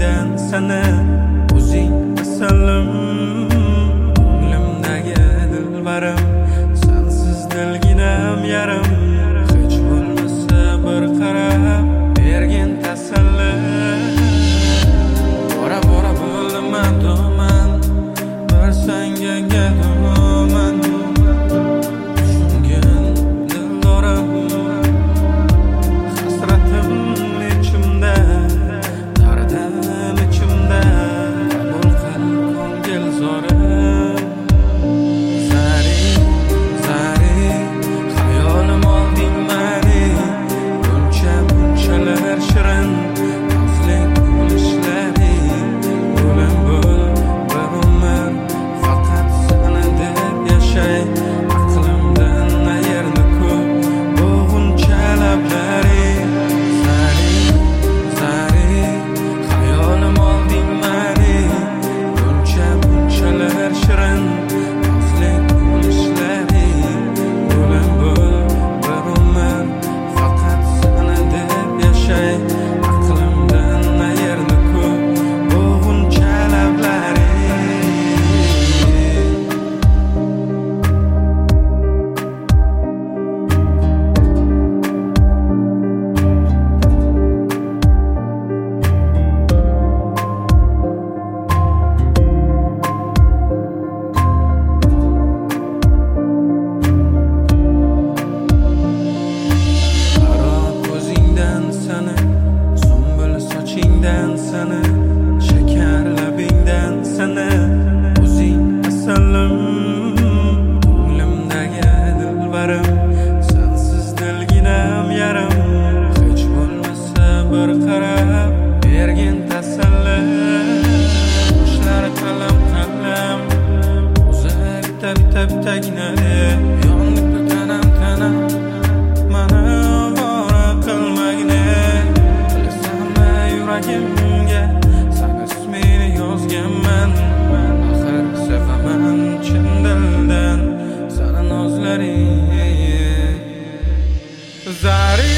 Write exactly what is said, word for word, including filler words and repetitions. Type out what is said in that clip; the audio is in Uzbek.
ko'zingdan sana o'zing asalim, ko'nglimdagi dilbarim, sensiz dilginam yarim. Hech bo'lmasa bir qarab bergin tasalli. Bora bora bo'ldim adoman, bir senga gadoman. Tushungan dildorim, hasratim ichimda, dardim ichimda. Qabul qil ko'ngil zorim. Zari, zari, xayolim olding mani. Buncha bunchalar shirin nazli kulishlaring. Bo'lim bo'l bir umr, faqat seni deb yashay. Aqlimdan ayirdi ko'p bo'g'uncha lablaring. Zari, zari, xayolim olding mani. Buncha bunchalar shirin nazli kulishlaring. Bo'lim bo'l bir umr, faqat seni deb yashay. Aqlimdan ayirdi ko'p bo'g'uncha lablaring. Qaro ko'zingdan sana, sumbul sochingdan sana, shakar labingdan sana o'zing asalim, ko'nglimdagi dilbarim, sensiz dilginam yarim. Hech bo'lmasa bir qarab bergin tasalli. Qushlar qalam qalam, o'zi bitta bitta bittaginali. Yonib tanam tanam, mana ovora qilmagin. Bilasanmi yuragimga seni ismini yozganman. Axir sevaman chin dildan seni nozlaring. Zari